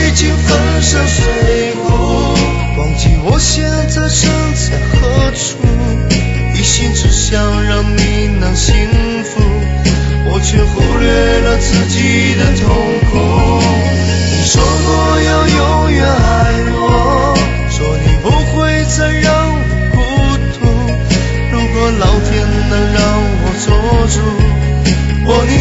已经粉身碎骨，忘记我现在身在何处，一心只想让你能幸福，我却忽略了自己的痛苦。你说过要永远爱我，说你不会再让我孤独，如果老天能让我做主，握你